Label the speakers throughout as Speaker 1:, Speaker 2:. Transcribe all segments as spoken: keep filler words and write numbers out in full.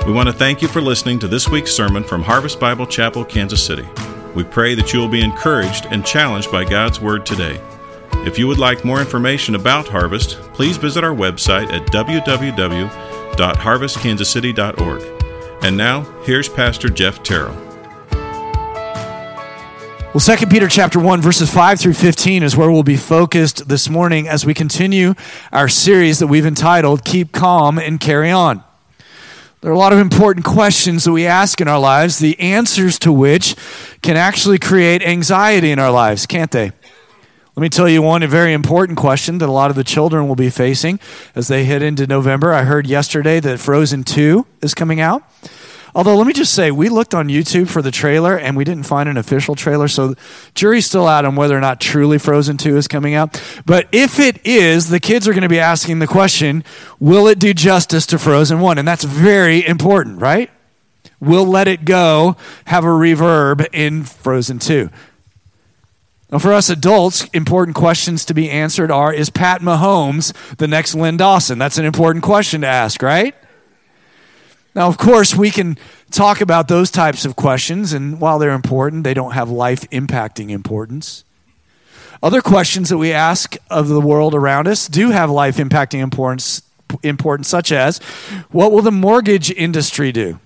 Speaker 1: We want to thank you for listening to this week's sermon from Harvest Bible Chapel, Kansas City. We pray that you will be encouraged and challenged by God's Word today. If you would like more information about Harvest, please visit our website at w w w dot harvest kansas city dot org. And now, here's Pastor Jeff Terrell.
Speaker 2: Well, Second Peter chapter one, verses five through fifteen is where we'll be focused this morning as we continue our series that we've entitled, Keep Calm and Carry On. There are a lot of important questions that we ask in our lives, the answers to which can actually create anxiety in our lives, can't they? Let me tell you one very important question that a lot of the children will be facing as they head into November. I heard yesterday that Frozen two is coming out. Although, let me just say, we looked on YouTube for the trailer, and we didn't find an official trailer, so jury's still out on whether or not truly Frozen two is coming out. But if it is, the kids are going to be asking the question, will it do justice to Frozen one? And that's very important, right? Will Let It Go have a reverb in Frozen two? Now, for us adults, important questions to be answered are, is Pat Mahomes the next Lynn Dawson? That's an important question to ask, right? Now, of course, we can talk about those types of questions, and while they're important, they don't have life-impacting importance. Other questions that we ask of the world around us do have life-impacting importance, importance, such as, what will the mortgage industry do?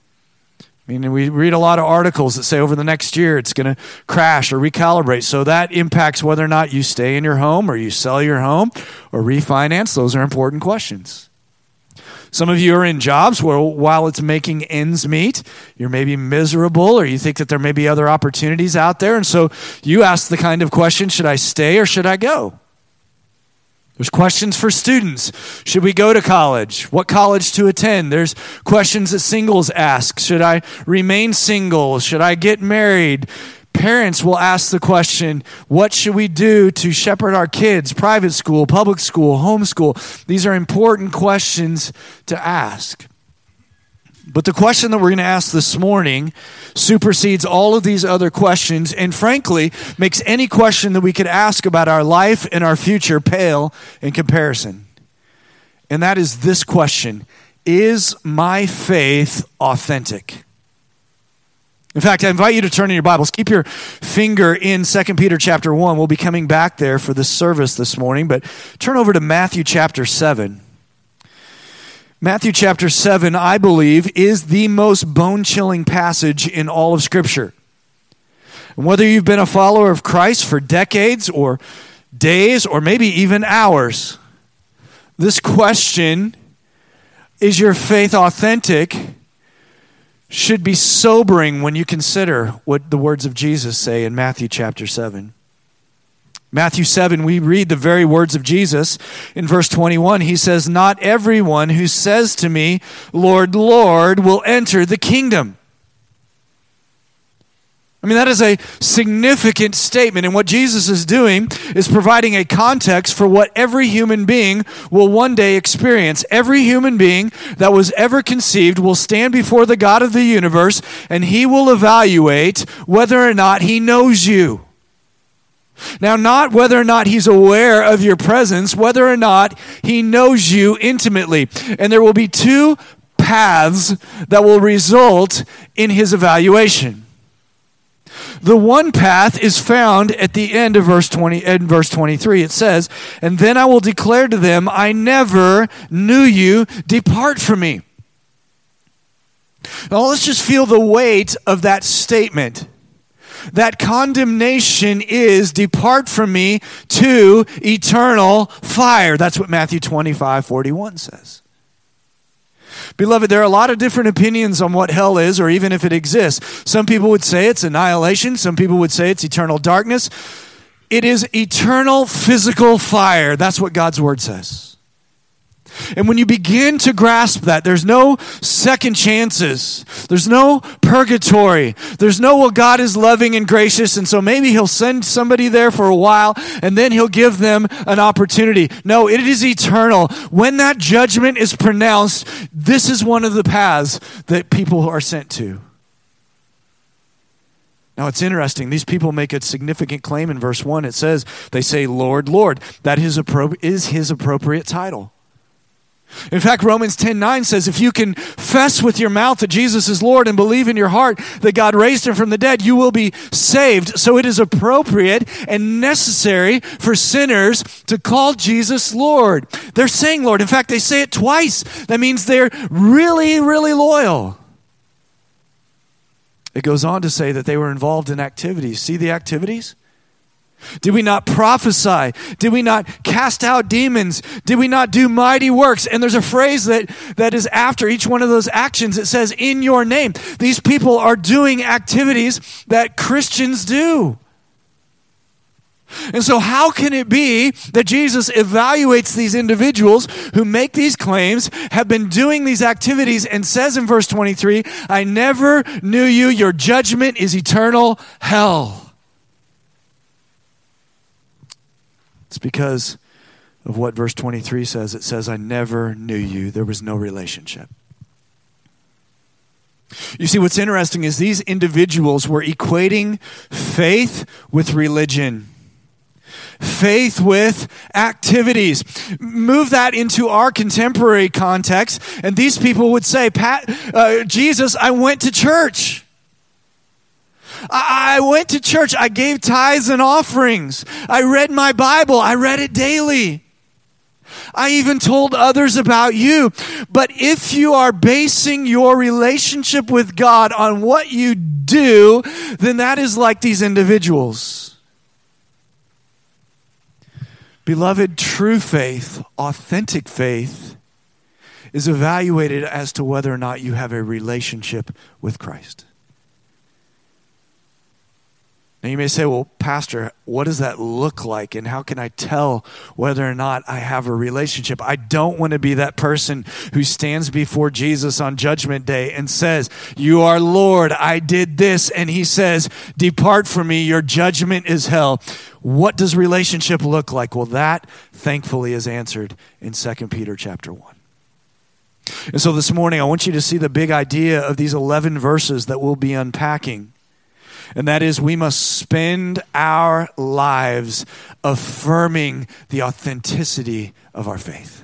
Speaker 2: I mean, we read a lot of articles that say over the next year it's going to crash or recalibrate, so that impacts whether or not you stay in your home or you sell your home or refinance. Those are important questions. Some of you are in jobs where while it's making ends meet, you're maybe miserable or you think that there may be other opportunities out there. And so you ask the kind of question, should I stay or should I go? There's questions for students. Should we go to college? What college to attend? There's questions that singles ask. Should I remain single? Should I get married? Parents will ask the question, what should we do to shepherd our kids? Private school, public school, homeschool. These are important questions to ask. But the question that we're going to ask this morning supersedes all of these other questions and frankly makes any question that we could ask about our life and our future pale in comparison. And that is this question: is my faith authentic? In fact, I invite you to turn in your Bibles. Keep your finger in Second Peter chapter one. We'll be coming back there for this service this morning, but turn over to Matthew chapter seven. Matthew chapter seven, I believe, is the most bone-chilling passage in all of Scripture. And whether you've been a follower of Christ for decades or days or maybe even hours, this question, is your faith authentic, should be sobering when you consider what the words of Jesus say in Matthew chapter seven. Matthew seven, we read the very words of Jesus. In verse twenty-one, he says, "Not everyone who says to me, 'Lord, Lord,' will enter the kingdom." I mean, that is a significant statement, and what Jesus is doing is providing a context for what every human being will one day experience. Every human being that was ever conceived will stand before the God of the universe, and he will evaluate whether or not he knows you. Now, not whether or not he's aware of your presence, whether or not he knows you intimately. And there will be two paths that will result in his evaluation. The one path is found at the end of verse twenty and verse twenty-three. It says, "And then I will declare to them, I never knew you. Depart from me." Now let's just feel the weight of that statement. That condemnation is, depart from me to eternal fire. That's what Matthew twenty-five forty-one says. Beloved, there are a lot of different opinions on what hell is, or even if it exists. Some people would say it's annihilation. Some people would say it's eternal darkness. It is eternal physical fire. That's what God's word says. And when you begin to grasp that, there's no second chances. There's no purgatory. There's no, well, God is loving and gracious, and so maybe he'll send somebody there for a while, and then he'll give them an opportunity. No, it is eternal. When that judgment is pronounced, this is one of the paths that people are sent to. Now, it's interesting. These people make a significant claim in verse one. It says, they say, Lord, Lord. That is, appro- is his appropriate title. In fact, Romans ten nine says, if you confess with your mouth that Jesus is Lord and believe in your heart that God raised him from the dead, you will be saved. So it is appropriate and necessary for sinners to call Jesus Lord. They're saying Lord. In fact, they say it twice. That means they're really, really loyal. It goes on to say that they were involved in activities. See the activities? Did we not prophesy? Did we not cast out demons? Did we not do mighty works? And there's a phrase that, that is after each one of those actions. It says, in your name. These people are doing activities that Christians do. And so how can it be that Jesus evaluates these individuals who make these claims, have been doing these activities, and says in verse twenty-three, I never knew you, your judgment is eternal hell? It's because of what verse twenty-three says. It says, I never knew you. There was no relationship. You see, what's interesting is these individuals were equating faith with religion. Faith with activities. Move that into our contemporary context, and these people would say, Pat, uh, Jesus, I went to church. I went to church. I gave tithes and offerings. I read my Bible. I read it daily. I even told others about you. But if you are basing your relationship with God on what you do, then that is like these individuals. Beloved, true faith, authentic faith, is evaluated as to whether or not you have a relationship with Christ. Now you may say, well, Pastor, what does that look like? And how can I tell whether or not I have a relationship? I don't want to be that person who stands before Jesus on Judgment Day and says, you are Lord, I did this. And he says, depart from me, your judgment is hell. What does relationship look like? Well, that thankfully is answered in Second Peter chapter one. And so this morning, I want you to see the big idea of these eleven verses that we'll be unpacking. And that is, we must spend our lives affirming the authenticity of our faith.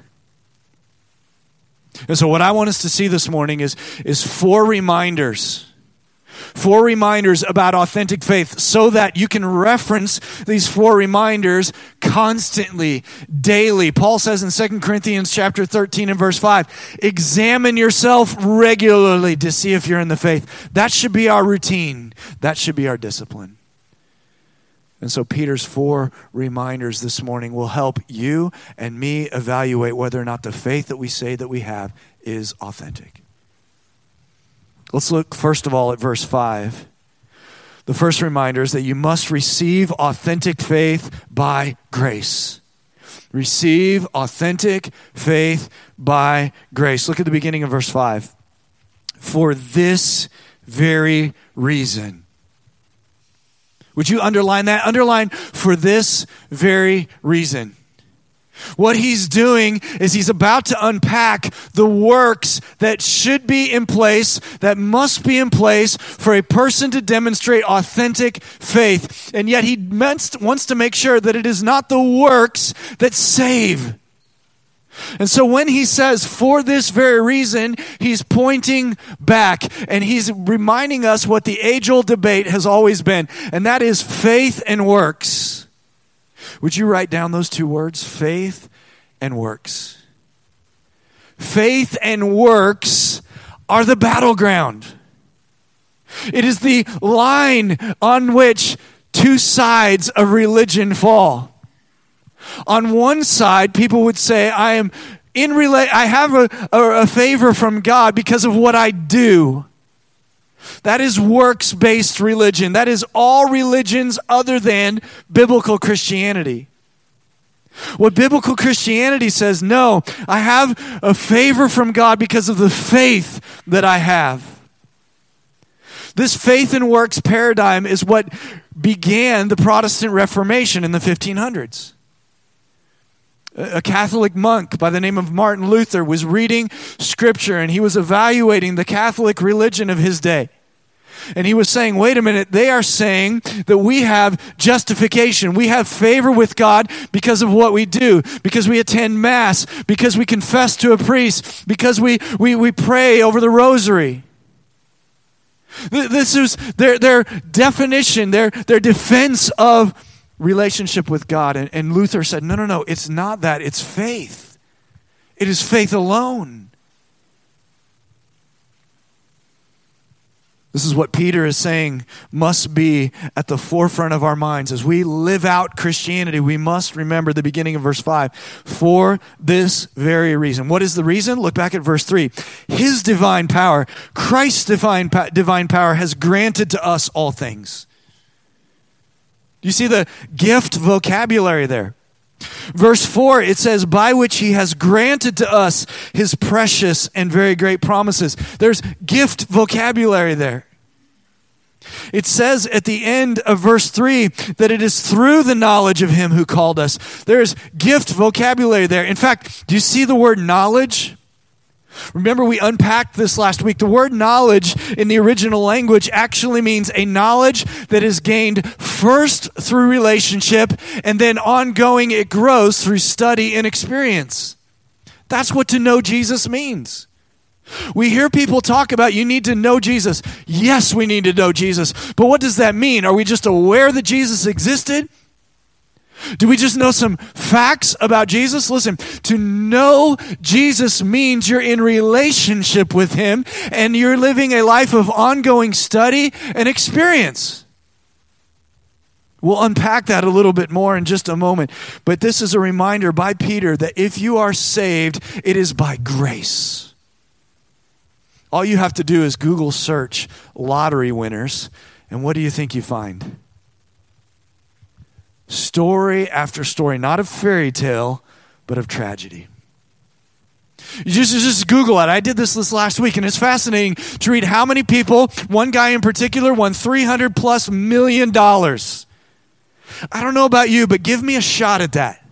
Speaker 2: And so what I want us to see this morning is, is four reminders. Four reminders about authentic faith so that you can reference these four reminders constantly, daily. Paul says in Second Corinthians chapter thirteen and verse five, examine yourself regularly to see if you're in the faith. That should be our routine. That should be our discipline. And so Peter's four reminders this morning will help you and me evaluate whether or not the faith that we say that we have is authentic. Let's look first of all at verse five. The first reminder is that you must receive authentic faith by grace. Receive authentic faith by grace. Look at the beginning of verse five. For this very reason. Would you underline that? Underline, for this very reason. What he's doing is he's about to unpack the works that should be in place, that must be in place for a person to demonstrate authentic faith. And yet he wants to make sure that it is not the works that save. And so when he says, for this very reason, he's pointing back and he's reminding us what the age-old debate has always been, and that is faith and works. Would you write down those two words, faith and works? Faith and works are the battleground. It is the line on which two sides of religion fall. On one side, people would say, I am in rela- I have a, a, a favor from God because of what I do. That is works-based religion. That is all religions other than biblical Christianity. What biblical Christianity says, no, I have a favor from God because of the faith that I have. This faith and works paradigm is what began the Protestant Reformation in the fifteen hundreds. A Catholic monk by the name of Martin Luther was reading Scripture and he was evaluating the Catholic religion of his day. And he was saying, wait a minute, they are saying that we have justification. We have favor with God because of what we do, because we attend Mass, because we confess to a priest, because we, we, we pray over the rosary. This is their, their definition, their, their defense of relationship with God. And, and Luther said, no, no, no, it's not that. It's faith. It is faith alone. This is what Peter is saying must be at the forefront of our minds. As we live out Christianity, we must remember the beginning of verse five. For this very reason. What is the reason? Look back at verse three. His divine power, Christ's divine, divine power has granted to us all things. Do you see the gift vocabulary there? Verse four, it says, by which he has granted to us his precious and very great promises. There's gift vocabulary there. It says at the end of verse three that it is through the knowledge of him who called us. There's gift vocabulary there. In fact, do you see the word knowledge? Remember, we unpacked this last week. The word knowledge in the original language actually means a knowledge that is gained first through relationship, and then ongoing it grows through study and experience. That's what to know Jesus means. We hear people talk about you need to know Jesus. Yes, we need to know Jesus. But what does that mean? Are we just aware that Jesus existed? Do we just know some facts about Jesus? Listen, to know Jesus means you're in relationship with him and you're living a life of ongoing study and experience. We'll unpack that a little bit more in just a moment. But this is a reminder by Peter that if you are saved, it is by grace. All you have to do is Google search lottery winners, and what do you think you find? Story after story, not of fairy tale, but of tragedy. You just, just Google it. I did this this last week, and it's fascinating to read how many people, one guy in particular, won three hundred plus million dollars. I don't know about you, but give me a shot at that.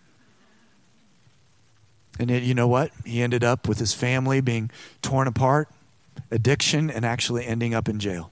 Speaker 2: And yet, you know what? He ended up with his family being torn apart, addiction, and actually ending up in jail.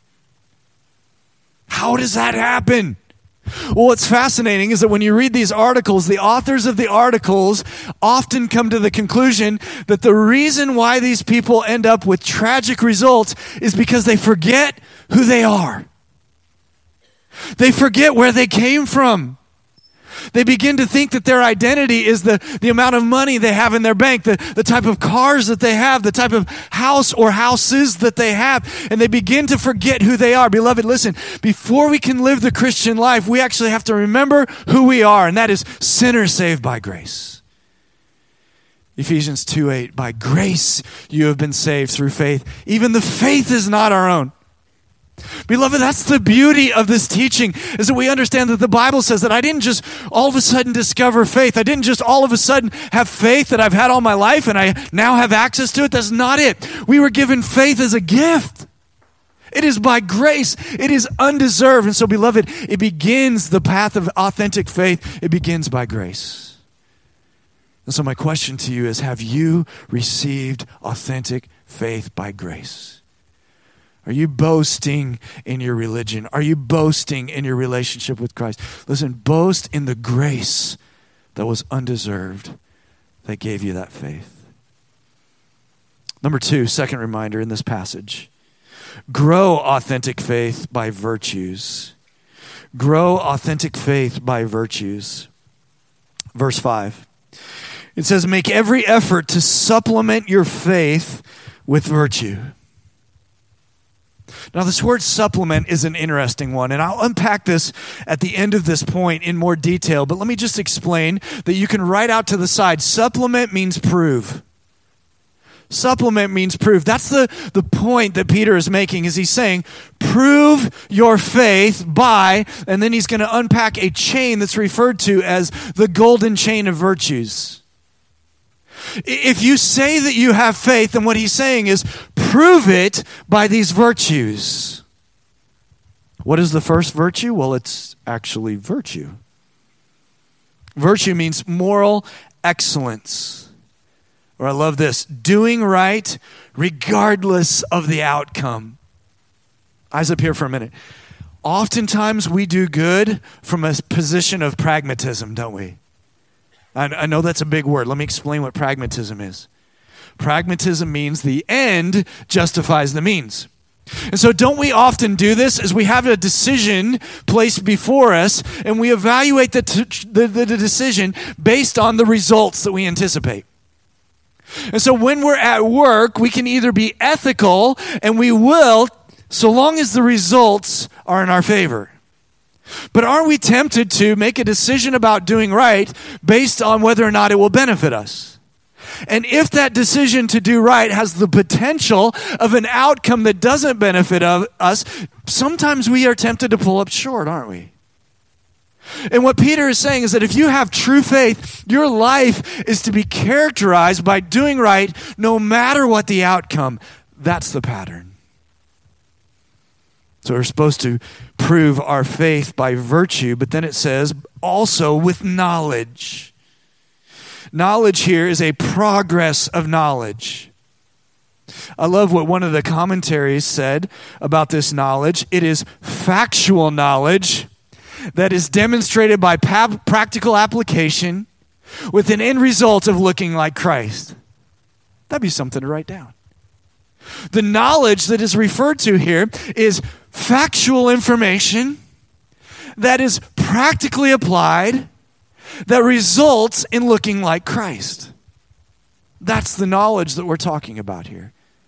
Speaker 2: How does that happen? Well, what's fascinating is that when you read these articles, the authors of the articles often come to the conclusion that the reason why these people end up with tragic results is because they forget who they are. They forget where they came from. They begin to think that their identity is the, the amount of money they have in their bank, the, the type of cars that they have, the type of house or houses that they have, and they begin to forget who they are. Beloved, listen, before we can live the Christian life, we actually have to remember who we are, and that is sinners saved by grace. Ephesians two eight, by grace you have been saved through faith. Even the faith is not our own. Beloved, that's the beauty of this teaching, is that we understand that the Bible says that I didn't just all of a sudden discover faith. I didn't just all of a sudden have faith that I've had all my life and I now have access to it. That's not it. We were given faith as a gift. It is by grace. It is undeserved. And so, beloved, it begins the path of authentic faith. It begins by grace. And so my question to you is, have you received authentic faith by grace? Are you boasting in your religion? Are you boasting in your relationship with Christ? Listen, boast in the grace that was undeserved that gave you that faith. Number two, second reminder in this passage. Grow authentic faith by virtues. Grow authentic faith by virtues. Verse five. It says, make every effort to supplement your faith with virtue. Now, this word supplement is an interesting one, and I'll unpack this at the end of this point in more detail, but let me just explain that you can write out to the side, supplement means prove. Supplement means prove. That's the, the point that Peter is making, is he's saying, prove your faith by, and then he's going to unpack a chain that's referred to as the golden chain of virtues. If you say that you have faith, then what he's saying is prove it by these virtues. What is the first virtue? Well, it's actually virtue. Virtue means moral excellence. Or I love this, doing right regardless of the outcome. Eyes up here for a minute. Oftentimes we do good from a position of pragmatism, don't we? I, I know that's a big word. Let me explain what pragmatism is. Pragmatism means the end justifies the means. And so don't we often do this as we have a decision placed before us and we evaluate the, t- the, the, the decision based on the results that we anticipate. And so when we're at work, we can either be ethical, and we will, so long as the results are in our favor. But are we tempted to make a decision about doing right based on whether or not it will benefit us? And if that decision to do right has the potential of an outcome that doesn't benefit of us, sometimes we are tempted to pull up short, aren't we? And what Peter is saying is that if you have true faith, your life is to be characterized by doing right no matter what the outcome. That's the pattern. So we're supposed to prove our faith by virtue, but then it says also with knowledge. Knowledge here is a progress of knowledge. I love what one of the commentaries said about this knowledge. It is factual knowledge that is demonstrated by pa- practical application with an end result of looking like Christ. That'd be something to write down. The knowledge that is referred to here is factual information that is practically applied that results in looking like Christ. That's the knowledge that we're talking about here.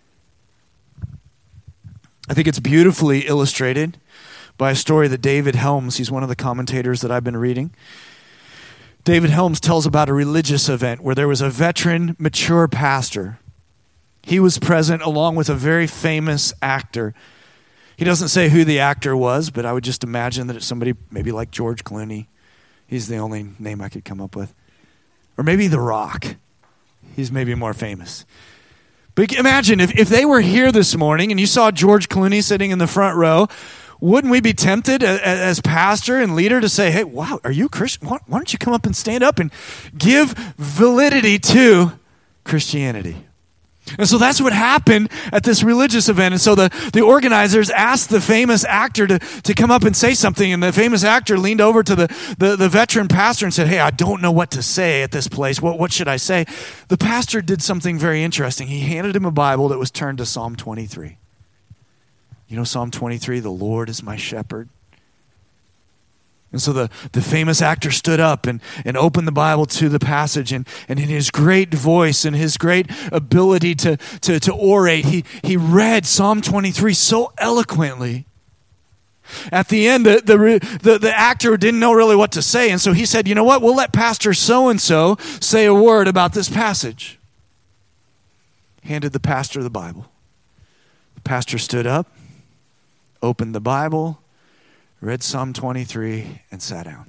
Speaker 2: I think it's beautifully illustrated by a story that David Helms, he's one of the commentators that I've been reading. David Helms tells about a religious event where there was a veteran, mature pastor. He was present along with a very famous actor. He doesn't say who the actor was, but I would just imagine that it's somebody maybe like George Clooney. He's the only name I could come up with. Or maybe The Rock. He's maybe more famous. But imagine if, if they were here this morning and you saw George Clooney sitting in the front row, wouldn't we be tempted as, as pastor and leader to say, hey, wow, are you Christian? Why, why don't you come up and stand up and give validity to Christianity? And so that's what happened at this religious event. And so the, the organizers asked the famous actor to, to come up and say something. And the famous actor leaned over to the, the, the veteran pastor and said, hey, I don't know what to say at this place. What, what should I say? The pastor did something very interesting. He handed him a Bible that was turned to Psalm twenty-three. You know Psalm twenty-three, the Lord is my shepherd. And so the, the famous actor stood up and, and opened the Bible to the passage, and, and in his great voice and his great ability to, to, to orate, he, he read Psalm twenty-three so eloquently. At the end, the, the, the, the actor didn't know really what to say, and so he said, you know what, we'll let Pastor so-and-so say a word about this passage. Handed the pastor the Bible. The pastor stood up, opened the Bible, read Psalm twenty-three, and sat down.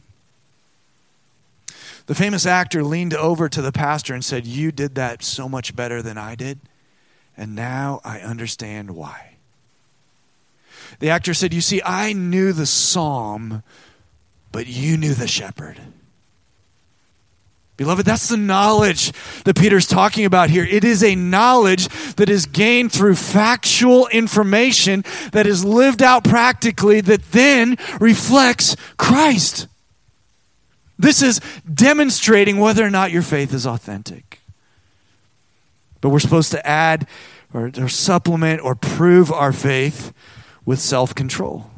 Speaker 2: The famous actor leaned over to the pastor and said, you did that so much better than I did, and now I understand why. The actor said, you see, I knew the psalm, but you knew the shepherd. Beloved, that's the knowledge that Peter's talking about here. It is a knowledge that is gained through factual information that is lived out practically that then reflects Christ. This is demonstrating whether or not your faith is authentic. But we're supposed to add or, or supplement or prove our faith with self-control.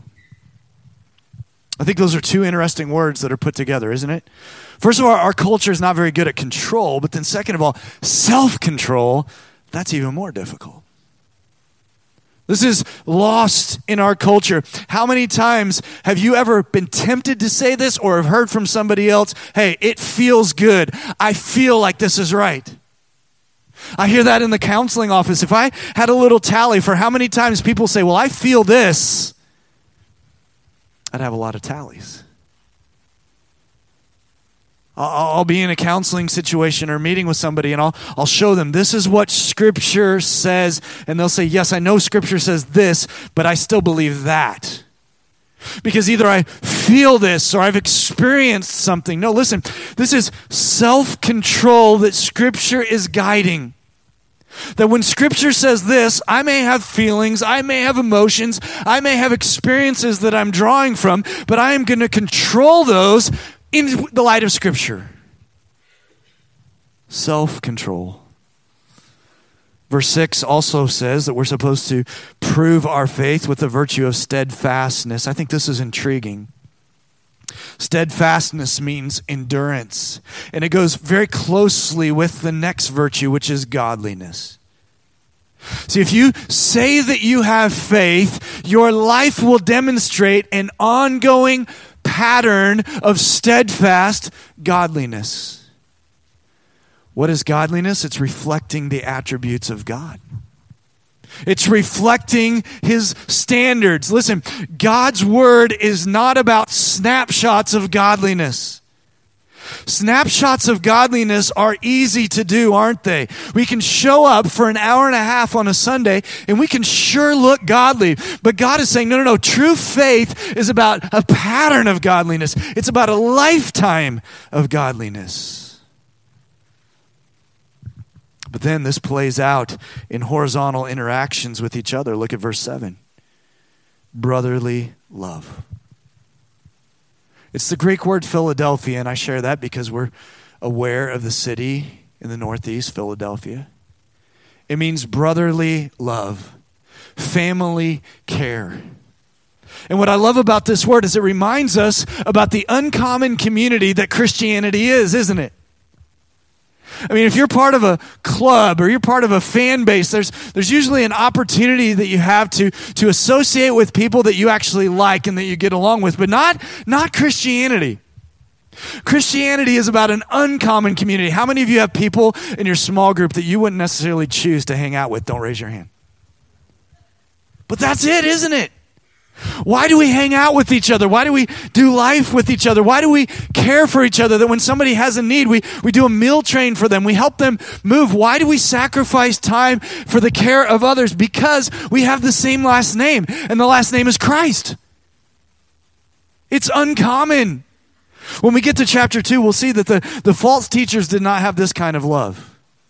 Speaker 2: I think those are two interesting words that are put together, isn't it? First of all, our culture is not very good at control, but then second of all, self-control, that's even more difficult. This is lost in our culture. How many times have you ever been tempted to say this or have heard from somebody else, hey, it feels good. I feel like this is right. I hear that in the counseling office. If I had a little tally for how many times people say, well, I feel this, I'd have a lot of tallies. I'll, I'll be in a counseling situation or meeting with somebody and I'll, I'll show them this is what Scripture says. And they'll say, yes, I know Scripture says this, but I still believe that. Because either I feel this or I've experienced something. No, listen, this is self-control that Scripture is guiding. That when Scripture says this, I may have feelings, I may have emotions, I may have experiences that I'm drawing from, but I am going to control those in the light of Scripture. Self-control. Verse six also says that we're supposed to prove our faith with the virtue of steadfastness. I think this is intriguing. Steadfastness means endurance, and it goes very closely with the next virtue, which is godliness. See, if you say that you have faith, your life will demonstrate an ongoing pattern of steadfast godliness. What is godliness? It's reflecting the attributes of God. It's reflecting His standards. Listen, God's word is not about snapshots of godliness. Snapshots of godliness are easy to do, aren't they? We can show up for an hour and a half on a Sunday and we can sure look godly. But God is saying, no, no, no. True faith is about a pattern of godliness. It's about a lifetime of godliness. But then this plays out in horizontal interactions with each other. Look at verse seven. Brotherly love. It's the Greek word Philadelphia, and I share that because we're aware of the city in the Northeast, Philadelphia. It means brotherly love, family care. And what I love about this word is it reminds us about the uncommon community that Christianity is, isn't it? I mean, if you're part of a club or you're part of a fan base, there's there's usually an opportunity that you have to, to associate with people that you actually like and that you get along with, but not, not Christianity. Christianity is about an uncommon community. How many of you have people in your small group that you wouldn't necessarily choose to hang out with? Don't raise your hand. But that's it, isn't it? Why do we hang out with each other? Why do we do life with each other? Why do we care for each other? That when somebody has a need, we, we do a meal train for them. We help them move. Why do we sacrifice time for the care of others? Because we have the same last name, and the last name is Christ. It's uncommon. When we get to chapter two, we'll see that the, the false teachers did not have this kind of love.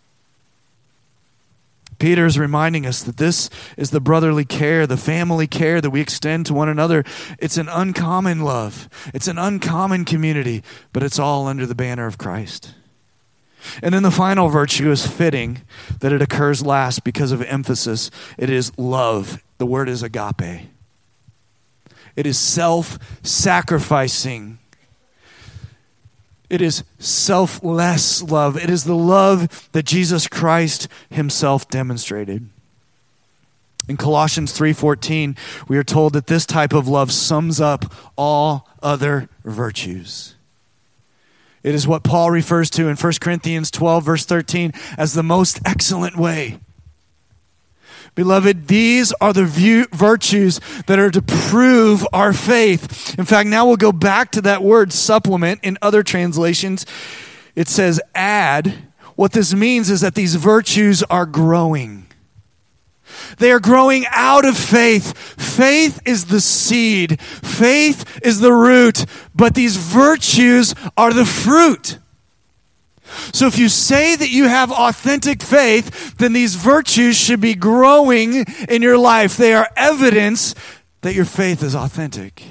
Speaker 2: Peter is reminding us that this is the brotherly care, the family care that we extend to one another. It's an uncommon love. It's an uncommon community, but it's all under the banner of Christ. And then the final virtue is fitting that it occurs last because of emphasis. It is love. The word is agape. It is self-sacrificing. It is selfless love. It is the love that Jesus Christ himself demonstrated. In Colossians three fourteen, we are told that this type of love sums up all other virtues. It is what Paul refers to in First Corinthians twelve, verse thirteen, as the most excellent way. Beloved, these are the view, virtues that are to prove our faith. In fact, now we'll go back to that word supplement. In other translations, it says add. What this means is that these virtues are growing. They are growing out of faith. Faith is the seed. Faith is the root. But these virtues are the fruit. So if you say that you have authentic faith, then these virtues should be growing in your life. They are evidence that your faith is authentic.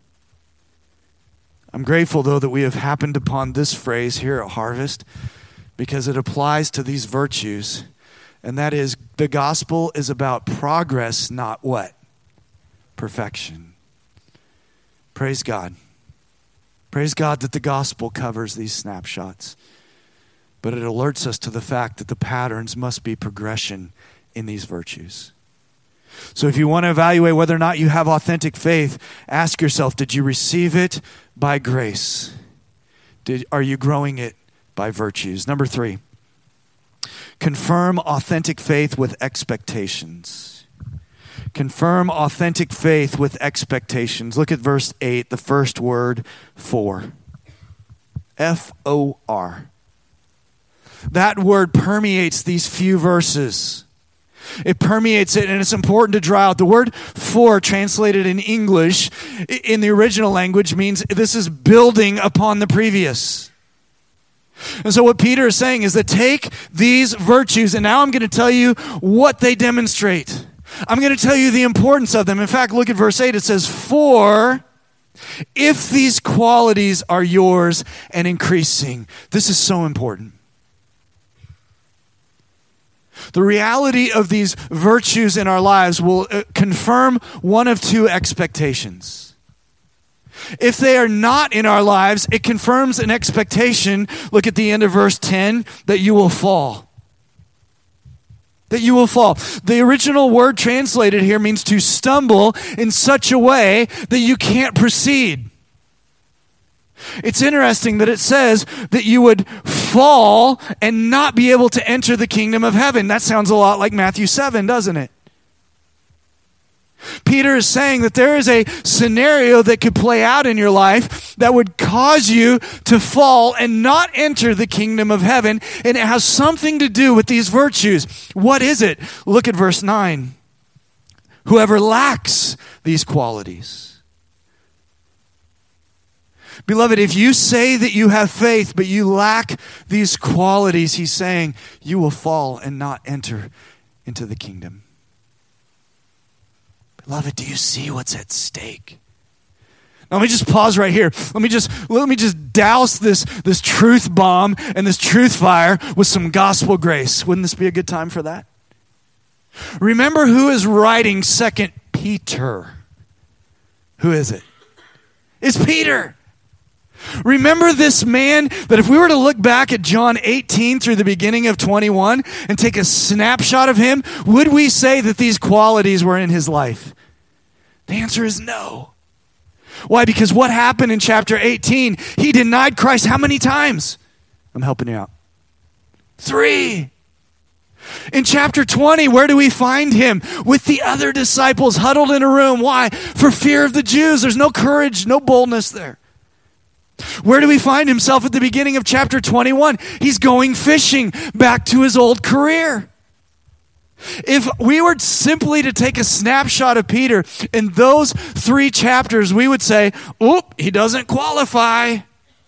Speaker 2: I'm grateful, though, that we have happened upon this phrase here at Harvest because it applies to these virtues. And that is, the gospel is about progress, not what? Perfection. Praise God. Praise God that the gospel covers these snapshots. But it alerts us to the fact that the patterns must be progression in these virtues. So if you want to evaluate whether or not you have authentic faith, ask yourself, did you receive it by grace? Did, are you growing it by virtues? Number three, confirm authentic faith with expectations. Confirm authentic faith with expectations. Look at verse eight, the first word, for. F O R. That word permeates these few verses. It permeates it, and it's important to draw out. The word for, translated in English, in the original language, means this is building upon the previous. And so what Peter is saying is that take these virtues, and now I'm going to tell you what they demonstrate. I'm going to tell you the importance of them. In fact, look at verse eight. It says, for if these qualities are yours and increasing. This is so important. The reality of these virtues in our lives will confirm one of two expectations. If they are not in our lives, it confirms an expectation. Look at the end of verse ten, that you will fall. That you will fall. The original word translated here means to stumble in such a way that you can't proceed. It's interesting that it says that you would fall and not be able to enter the kingdom of heaven. That sounds a lot like Matthew seven, doesn't it? Peter is saying that there is a scenario that could play out in your life that would cause you to fall and not enter the kingdom of heaven, and it has something to do with these virtues. What is it? Look at verse nine. Whoever lacks these qualities. Beloved, if you say that you have faith, but you lack these qualities, he's saying you will fall and not enter into the kingdom. Beloved, do you see what's at stake? Now, let me just pause right here. Let me just let me just douse this, this truth bomb and this truth fire with some gospel grace. Wouldn't this be a good time for that? Remember who is writing Second Peter. Who is it? It's Peter. Remember this man that if we were to look back at John eighteen through the beginning of twenty-one and take a snapshot of him, would we say that these qualities were in his life? The answer is no. Why? Because what happened in chapter eighteen? He denied Christ how many times? I'm helping you out. Three. In chapter twenty, where do we find him? With the other disciples huddled in a room. Why? For fear of the Jews. There's no courage, no boldness there. Where do we find himself at the beginning of chapter twenty-one? He's going fishing, back to his old career. If we were simply to take a snapshot of Peter in those three chapters, we would say, oop, he doesn't qualify.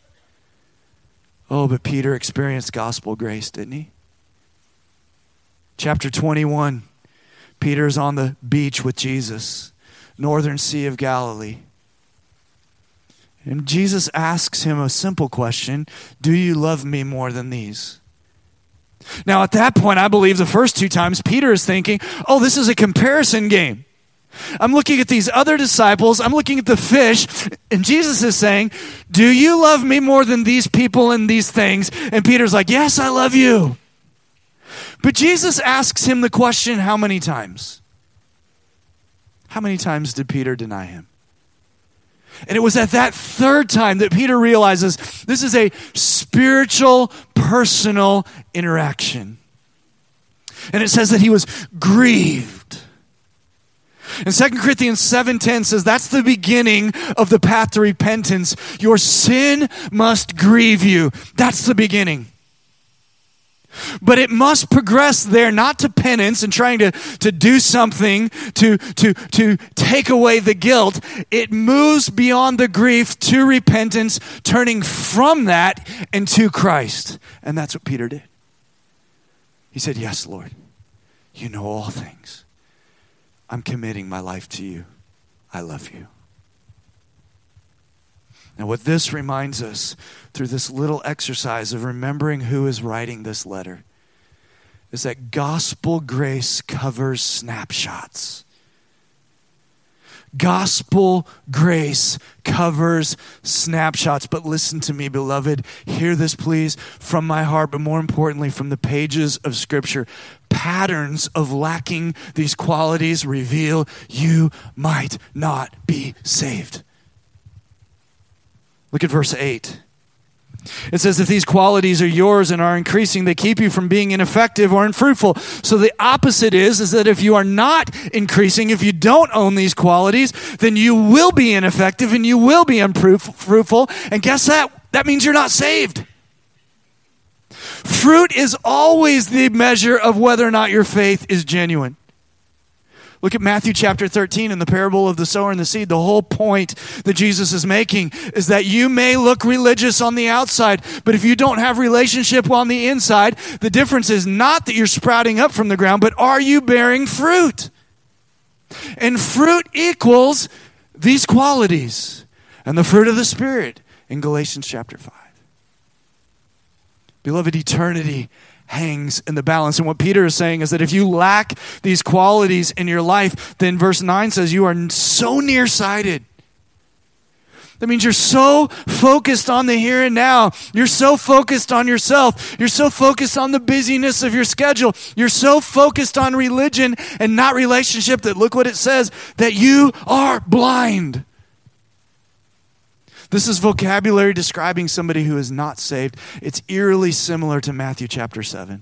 Speaker 2: Oh, but Peter experienced gospel grace, didn't he? Chapter twenty-one, Peter's on the beach with Jesus, northern Sea of Galilee. And Jesus asks him a simple question, do you love me more than these? Now, at that point, I believe the first two times, Peter is thinking, oh, this is a comparison game. I'm looking at these other disciples, I'm looking at the fish, and Jesus is saying, do you love me more than these people and these things? And Peter's like, yes, I love you. But Jesus asks him the question, how many times? How many times did Peter deny him? And it was at that third time that Peter realizes this is a spiritual, personal interaction. And it says that he was grieved. And Second Corinthians seven ten says that's the beginning of the path to repentance. Your sin must grieve you. That's the beginning. But it must progress there, not to penance and trying to, to do something to, to, to take away the guilt. It moves beyond the grief to repentance, turning from that and to Christ. And that's what Peter did. He said, yes, Lord, you know all things. I'm committing my life to you. I love you. Now, what this reminds us through this little exercise of remembering who is writing this letter is that gospel grace covers snapshots. Gospel grace covers snapshots. But listen to me, beloved. Hear this, please, from my heart, but more importantly, from the pages of Scripture. Patterns of lacking these qualities reveal you might not be saved. Look at verse eight. It says, if these qualities are yours and are increasing, they keep you from being ineffective or unfruitful. So the opposite is, is that if you are not increasing, if you don't own these qualities, then you will be ineffective and you will be unfruitful. And guess that? That means you're not saved. Fruit is always the measure of whether or not your faith is genuine. Look at Matthew chapter thirteen in the parable of the sower and the seed. The whole point that Jesus is making is that you may look religious on the outside, but if you don't have relationship on the inside, the difference is not that you're sprouting up from the ground, but are you bearing fruit? And fruit equals these qualities and the fruit of the Spirit in Galatians chapter five. Beloved, eternity hangs in the balance. And what Peter is saying is that if you lack these qualities in your life, then verse nine says you are so nearsighted. That means you're so focused on the here and now. You're so focused on yourself. You're so focused on the busyness of your schedule. You're so focused on religion and not relationship that, look what it says, that you are blind. This is vocabulary describing somebody who is not saved. It's eerily similar to Matthew chapter seven.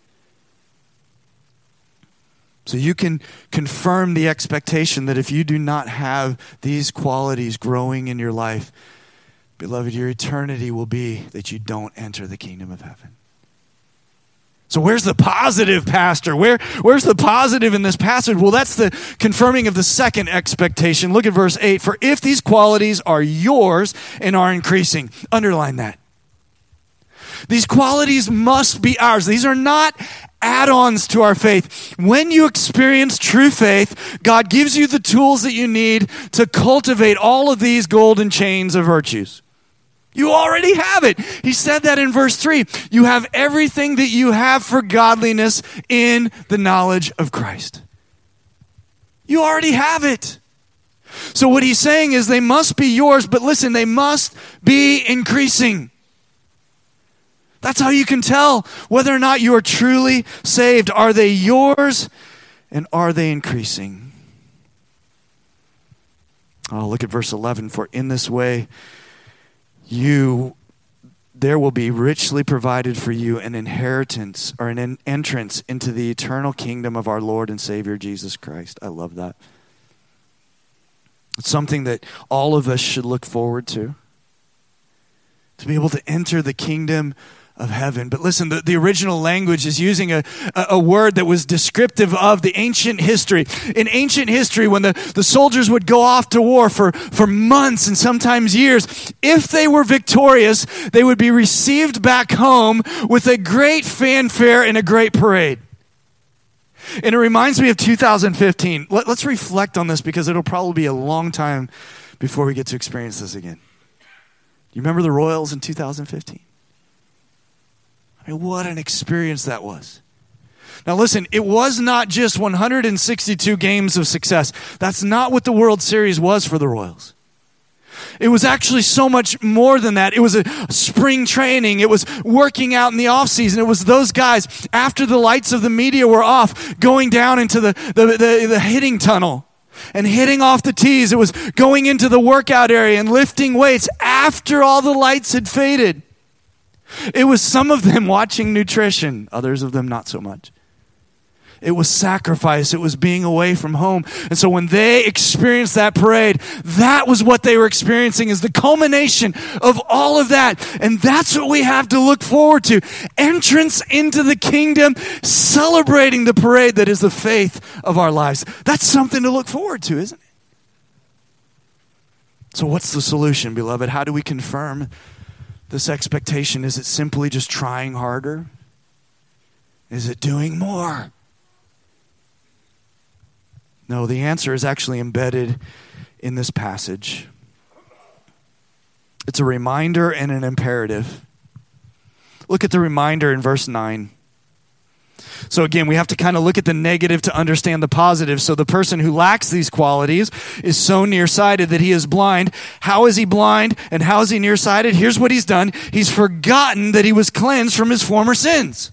Speaker 2: So you can confirm the expectation that if you do not have these qualities growing in your life, beloved, your eternity will be that you don't enter the kingdom of heaven. So where's the positive, Pastor? Where, where's the positive in this passage? Well, that's the confirming of the second expectation. Look at verse eight. For if these qualities are yours and are increasing, underline that. These qualities must be ours. These are not add-ons to our faith. When you experience true faith, God gives you the tools that you need to cultivate all of these golden chains of virtues. You already have it. He said that in verse three. You have everything that you have for godliness in the knowledge of Christ. You already have it. So what he's saying is they must be yours, but listen, they must be increasing. That's how you can tell whether or not you are truly saved. Are they yours and are they increasing? Oh, look at verse eleven. For in this way, you, there will be richly provided for you an inheritance or an entrance into the eternal kingdom of our Lord and Savior Jesus Christ. I love that. It's something that all of us should look forward to. To be able to enter the kingdom of heaven. But listen, the, the original language is using a, a, a word that was descriptive of the ancient history. In ancient history, when the, the soldiers would go off to war for, for months and sometimes years, if they were victorious, they would be received back home with a great fanfare and a great parade. And it reminds me of two thousand fifteen. Let, let's reflect on this because it'll probably be a long time before we get to experience this again. You remember the Royals in two thousand fifteen? I mean, what an experience that was. Now listen, it was not just one hundred sixty-two games of success. That's not what the World Series was for the Royals. It was actually so much more than that. It was a spring training. It was working out in the off season. It was those guys, after the lights of the media were off, going down into the, the, the, the hitting tunnel and hitting off the tees. It was going into the workout area and lifting weights after all the lights had faded. It was some of them watching nutrition, others of them not so much. It was sacrifice. It was being away from home. And so when they experienced that parade, that was what they were experiencing, is the culmination of all of that. And that's what we have to look forward to. Entrance into the kingdom, celebrating the parade that is the faith of our lives. That's something to look forward to, isn't it? So what's the solution, beloved? How do we confirm this expectation? Is it simply just trying harder? Is it doing more? No, the answer is actually embedded in this passage. It's a reminder and an imperative. Look at the reminder in verse nine. So again, we have to kind of look at the negative to understand the positive. So the person who lacks these qualities is so nearsighted that he is blind. How is he blind and how is he nearsighted? Here's what he's done. He's forgotten that he was cleansed from his former sins.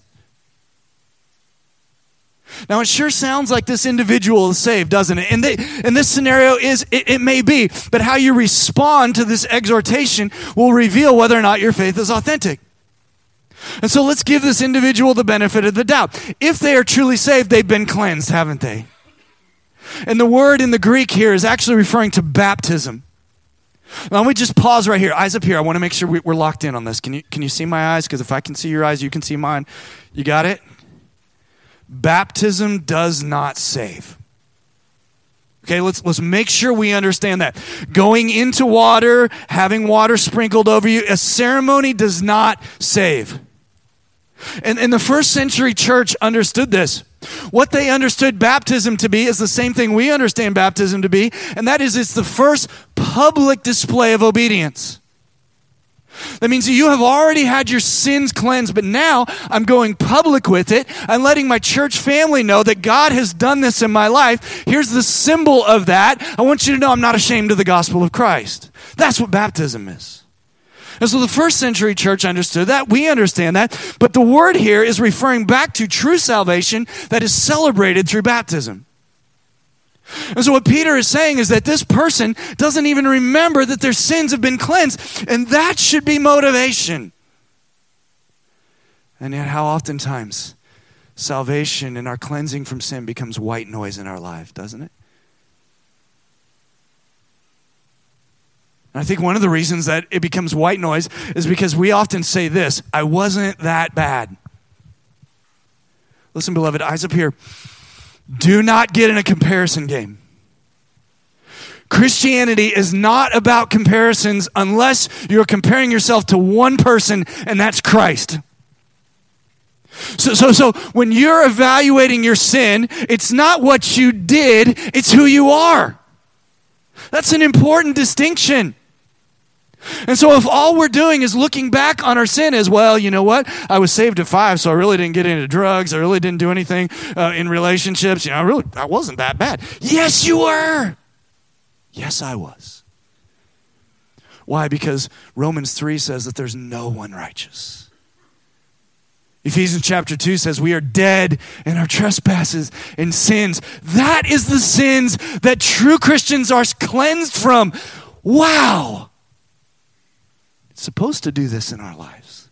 Speaker 2: Now, it sure sounds like this individual is saved, doesn't it? And, they, and this scenario is, it, it may be, but how you respond to this exhortation will reveal whether or not your faith is authentic. And so let's give this individual the benefit of the doubt. If they are truly saved, they've been cleansed, haven't they? And the word in the Greek here is actually referring to baptism. Now, let me just pause right here. Eyes up here. I want to make sure we, we're locked in on this. Can you, can you see my eyes? Because if I can see your eyes, you can see mine. You got it? Baptism does not save. Okay, let's let's make sure we understand that. Going into water, having water sprinkled over you, a ceremony does not save. And, and the first century church understood this. What they understood baptism to be is the same thing we understand baptism to be, and that is it's the first public display of obedience. That means that you have already had your sins cleansed, but now I'm going public with it. I'm letting my church family know that God has done this in my life. Here's the symbol of that. I want you to know I'm not ashamed of the gospel of Christ. That's what baptism is. And so the first century church understood that. We understand that. But the word here is referring back to true salvation that is celebrated through baptism. And so what Peter is saying is that this person doesn't even remember that their sins have been cleansed. And that should be motivation. And yet how oftentimes salvation and our cleansing from sin becomes white noise in our life, doesn't it? And I think one of the reasons that it becomes white noise is because we often say this, I wasn't that bad. Listen, beloved, eyes up here. Do not get in a comparison game. Christianity is not about comparisons unless you're comparing yourself to one person, and that's Christ. So, so, so when you're evaluating your sin, it's not what you did, it's who you are. That's an important distinction. And so if all we're doing is looking back on our sin as, well, you know what? I was saved at five, so I really didn't get into drugs. I really didn't do anything uh, in relationships. You know, I really, I wasn't that bad. Yes, you were. Yes, I was. Why? Because Romans three says that there's no one righteous. Ephesians chapter two says we are dead in our trespasses and sins. That is the sins that true Christians are cleansed from. Wow. It's supposed to do this in our lives.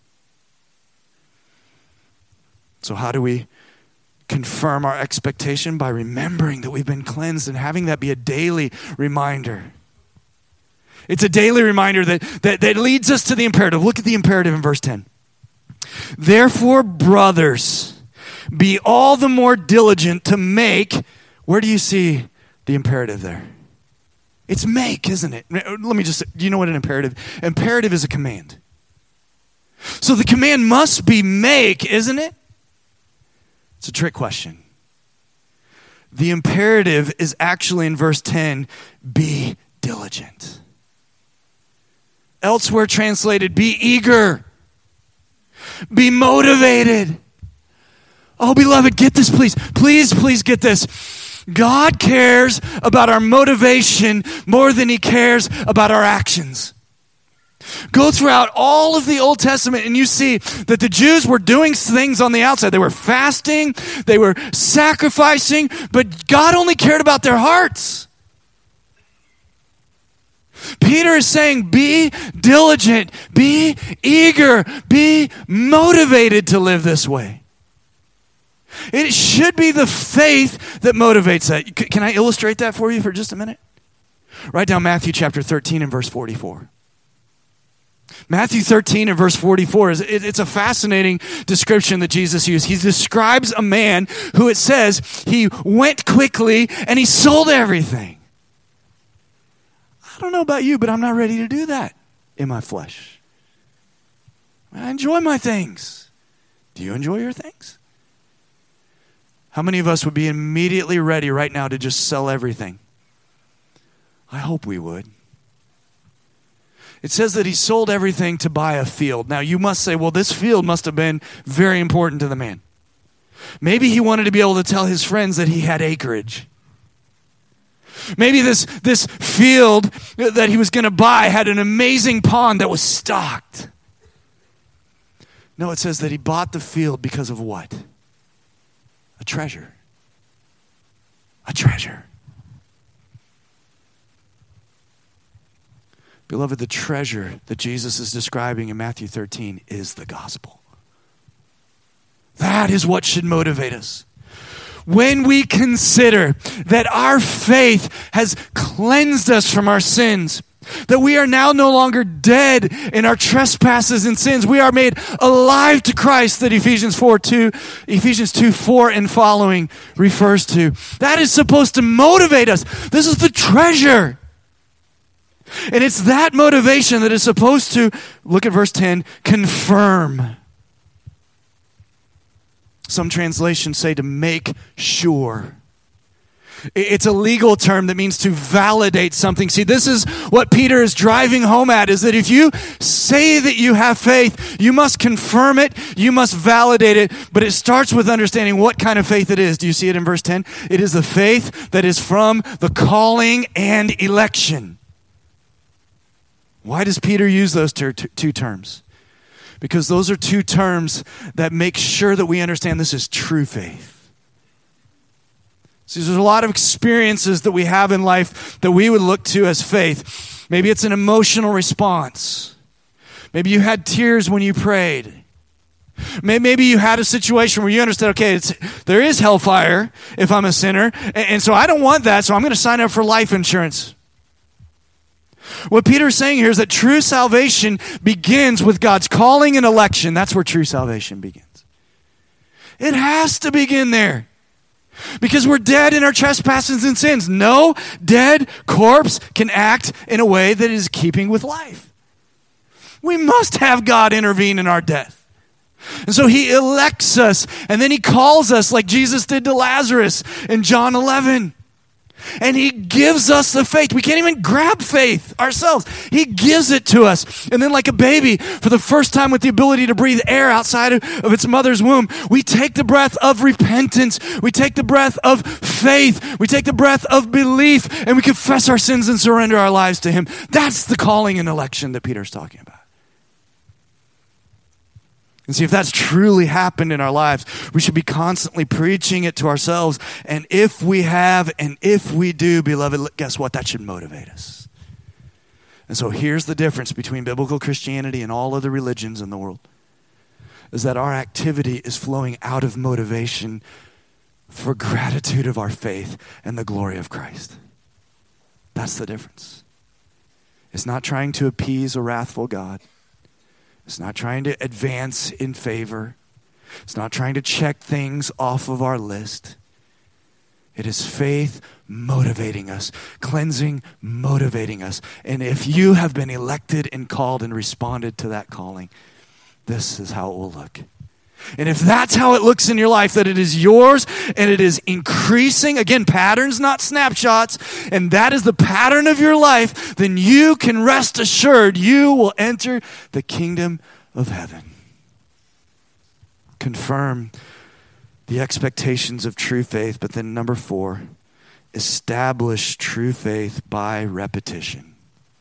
Speaker 2: So how do we confirm our expectation? By remembering that we've been cleansed and having that be a daily reminder. It's a daily reminder that, that, that leads us to the imperative. Look at the imperative in verse ten. Therefore, brothers, be all the more diligent to make, where do you see the imperative there? It's make, isn't it? Let me just, do you know what an imperative? Imperative is a command. So the command must be make, isn't it? It's a trick question. The imperative is actually in verse ten, be diligent. Elsewhere translated, be eager. Be motivated. Oh, beloved, get this, please. Please, please get this. God cares about our motivation more than he cares about our actions. Go throughout all of the Old Testament and you see that the Jews were doing things on the outside. They were fasting, they were sacrificing, but God only cared about their hearts. Peter is saying, be diligent, be eager, be motivated to live this way. It should be the faith that motivates that. Can I illustrate that for you for just a minute? Write down Matthew chapter thirteen and verse forty-four. Matthew thirteen and verse forty-four, is it's a fascinating description that Jesus used. He describes a man who, it says, he went quickly and he sold everything. I don't know about you, but I'm not ready to do that in my flesh. I enjoy my things. Do you enjoy your things? How many of us would be immediately ready right now to just sell everything? I hope we would. It says that he sold everything to buy a field. Now you must say, well, this field must have been very important to the man. Maybe he wanted to be able to tell his friends that he had acreage. Maybe this, this field that he was going to buy had an amazing pond that was stocked. No, it says that he bought the field because of what? A treasure. A treasure. Beloved, the treasure that Jesus is describing in Matthew thirteen is the gospel. That is what should motivate us. When we consider that our faith has cleansed us from our sins, That we are now no longer dead in our trespasses and sins. We are made alive to Christ, that Ephesians four two, Ephesians two four and following refers to. That is supposed to motivate us. This is the treasure. And it's that motivation that is supposed to, look at verse ten, confirm. Some translations say to make sure. It's a legal term that means to validate something. See, this is what Peter is driving home at, is that if you say that you have faith, you must confirm it, you must validate it, but it starts with understanding what kind of faith it is. Do you see it in verse ten? It is the faith that is from the calling and election. Why does Peter use those ter- t- two terms? Because those are two terms that make sure that we understand this is true faith. See, there's a lot of experiences that we have in life that we would look to as faith. Maybe it's an emotional response. Maybe you had tears when you prayed. Maybe you had a situation where you understood, okay, it's, there is hellfire if I'm a sinner, and, and so I don't want that, so I'm going to sign up for life insurance. What Peter's saying here is that true salvation begins with God's calling and election. That's where true salvation begins. It has to begin there. Because we're dead in our trespasses and sins. No dead corpse can act in a way that is keeping with life. We must have God intervene in our death. And so he elects us, and then he calls us like Jesus did to Lazarus in John eleven. And he gives us the faith. We can't even grab faith ourselves. He gives it to us. And then like a baby, for the first time with the ability to breathe air outside of, of its mother's womb, we take the breath of repentance. We take the breath of faith. We take the breath of belief. And we confess our sins and surrender our lives to him. That's the calling and election that Peter's talking about. And see, if that's truly happened in our lives, we should be constantly preaching it to ourselves. And if we have, and if we do, beloved, guess what? That should motivate us. And so here's the difference between biblical Christianity and all other religions in the world, is that our activity is flowing out of motivation for gratitude of our faith and the glory of Christ. That's the difference. It's not trying to appease a wrathful God. It's not trying to advance in favor. It's not trying to check things off of our list. It is faith motivating us, cleansing, motivating us. And if you have been elected and called and responded to that calling, this is how it will look. And if that's how it looks in your life, that it is yours and it is increasing, again, patterns, not snapshots, and that is the pattern of your life, then you can rest assured you will enter the kingdom of heaven. Confirm the expectations of true faith, but then number four, establish true faith by repetition.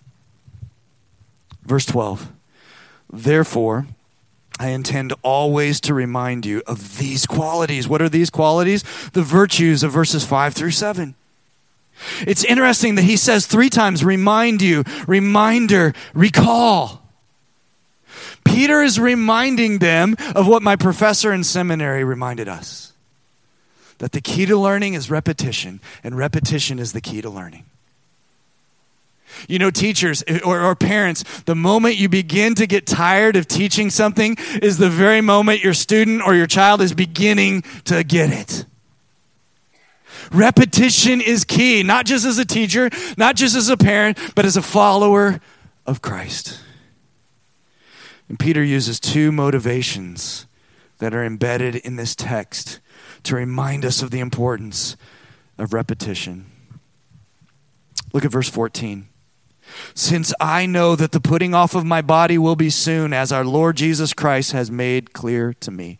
Speaker 2: Verse twelve, therefore, I intend always to remind you of these qualities. What are these qualities? The virtues of verses five through seven. It's interesting that he says three times, remind you, reminder, recall. Peter is reminding them of what my professor in seminary reminded us. That the key to learning is repetition, and repetition is the key to learning. You know, teachers or, or parents, the moment you begin to get tired of teaching something is the very moment your student or your child is beginning to get it. Repetition is key, not just as a teacher, not just as a parent, but as a follower of Christ. And Peter uses two motivations that are embedded in this text to remind us of the importance of repetition. Look at verse fourteen. Since I know that the putting off of my body will be soon, as our Lord Jesus Christ has made clear to me.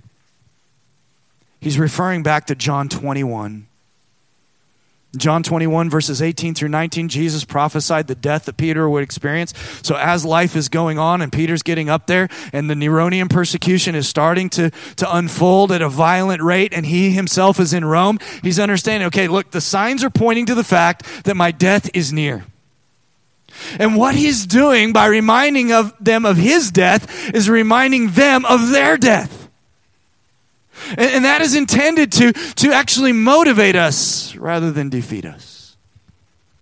Speaker 2: He's referring back to John twenty-one. John twenty-one, verses eighteen through nineteen, Jesus prophesied the death that Peter would experience. So as life is going on and Peter's getting up there and the Neronian persecution is starting to, to unfold at a violent rate and he himself is in Rome, he's understanding, okay, look, the signs are pointing to the fact that my death is near. And what he's doing by reminding of them of his death is reminding them of their death. And, and that is intended to, to actually motivate us rather than defeat us.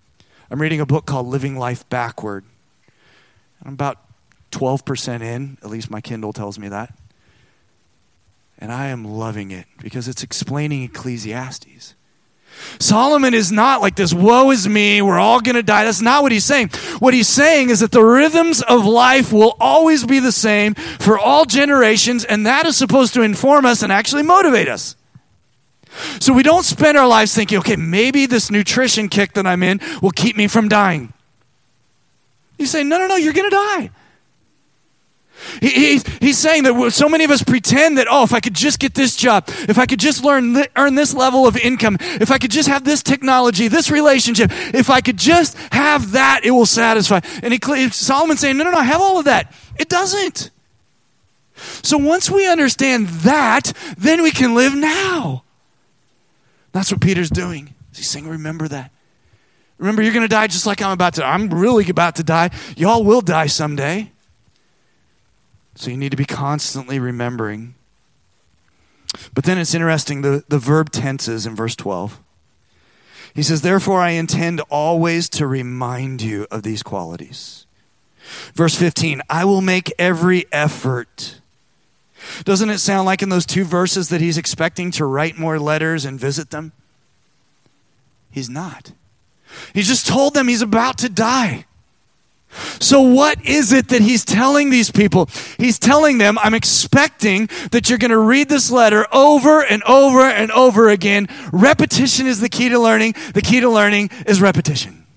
Speaker 2: I'm reading a book called Living Life Backward. I'm about twelve percent in, at least my Kindle tells me that. And I am loving it because it's explaining Ecclesiastes. Solomon is not like this, woe is me, we're all going to die. That's not what he's saying. What he's saying is that the rhythms of life will always be the same for all generations, and that is supposed to inform us and actually motivate us. So we don't spend our lives thinking, okay, maybe this nutrition kick that I'm in will keep me from dying. You say, no, no, no, you're going to die. He, he, he's saying that so many of us pretend that, oh, if I could just get this job, if I could just learn, earn this level of income, if I could just have this technology, this relationship, if I could just have that, it will satisfy. And he, Solomon's saying, no, no, no, I have all of that. It doesn't. So once we understand that, then we can live now. That's what Peter's doing. He's saying, remember that. Remember, you're going to die just like I'm about to. I'm really about to die. Y'all will die someday. So you need to be constantly remembering. But then it's interesting, the, the verb tenses in verse twelve. He says, therefore I intend always to remind you of these qualities. Verse fifteen, I will make every effort. Doesn't it sound like in those two verses that he's expecting to write more letters and visit them? He's not. He's just told them he's about to die. So what is it that he's telling these people? He's telling them, I'm expecting that you're going to read this letter over and over and over again. Repetition is the key to learning. The key to learning is repetition.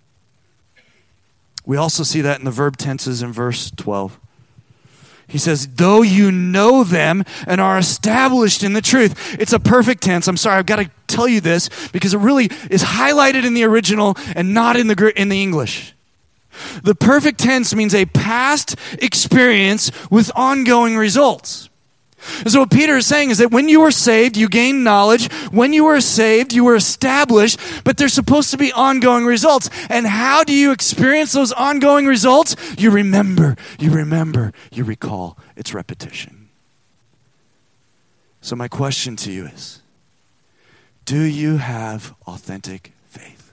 Speaker 2: We also see that in the verb tenses in verse twelve. He says, though you know them and are established in the truth. It's a perfect tense. I'm sorry, I've got to tell you this because it really is highlighted in the original and not in the in the English. The perfect tense means a past experience with ongoing results. And so what Peter is saying is that when you were saved, you gained knowledge. When you were saved, you were established, but there's supposed to be ongoing results. And how do you experience those ongoing results? You remember, you remember, you recall. It's repetition. So my question to you is, do you have authentic faith?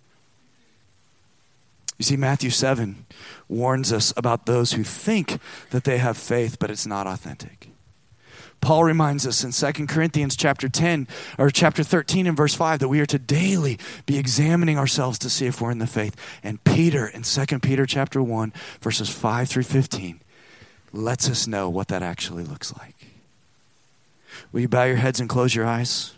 Speaker 2: You see, Matthew seven warns us about those who think that they have faith, but it's not authentic. Paul reminds us in Second Corinthians chapter ten, or chapter thirteen and verse five, that we are to daily be examining ourselves to see if we're in the faith. And Peter in Second Peter chapter one, verses five through fifteen, lets us know what that actually looks like. Will you bow your heads and close your eyes?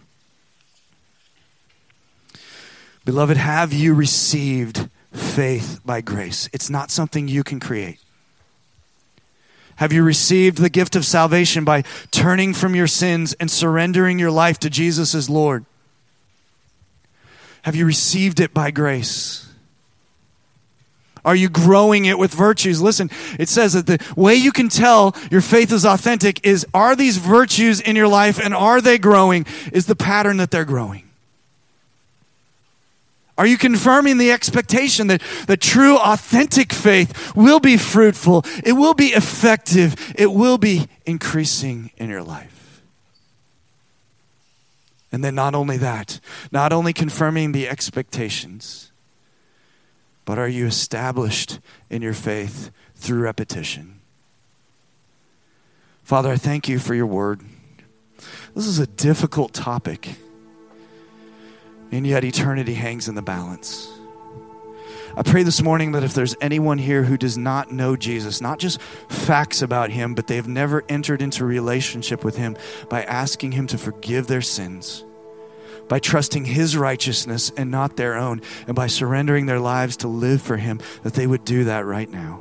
Speaker 2: Beloved, have you received faith by grace? It's not something you can create. Have you received the gift of salvation by turning from your sins and surrendering your life to Jesus as Lord? Have you received it by grace? Are you growing it with virtues? Listen, it says that the way you can tell your faith is authentic is, are these virtues in your life and are they growing? Is the pattern that they're growing? Are you confirming the expectation that the true, authentic faith will be fruitful, it will be effective, it will be increasing in your life? And then not only that, not only confirming the expectations, but are you established in your faith through repetition? Father, I thank you for your word. This is a difficult topic. And yet eternity hangs in the balance. I pray this morning that if there's anyone here who does not know Jesus, not just facts about him, but they've never entered into a relationship with him by asking him to forgive their sins, by trusting his righteousness and not their own, and by surrendering their lives to live for him, that they would do that right now.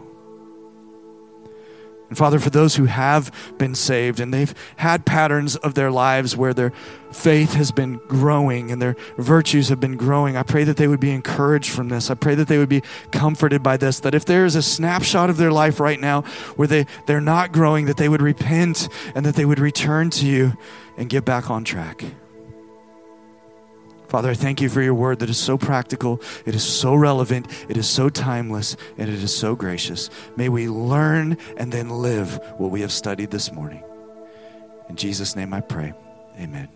Speaker 2: And Father, for those who have been saved and they've had patterns of their lives where their faith has been growing and their virtues have been growing, I pray that they would be encouraged from this. I pray that they would be comforted by this, that if there is a snapshot of their life right now where they, they're not growing, that they would repent and that they would return to you and get back on track. Father, I thank you for your word that is so practical, it is so relevant, it is so timeless, and it is so gracious. May we learn and then live what we have studied this morning. In Jesus' name I pray, amen.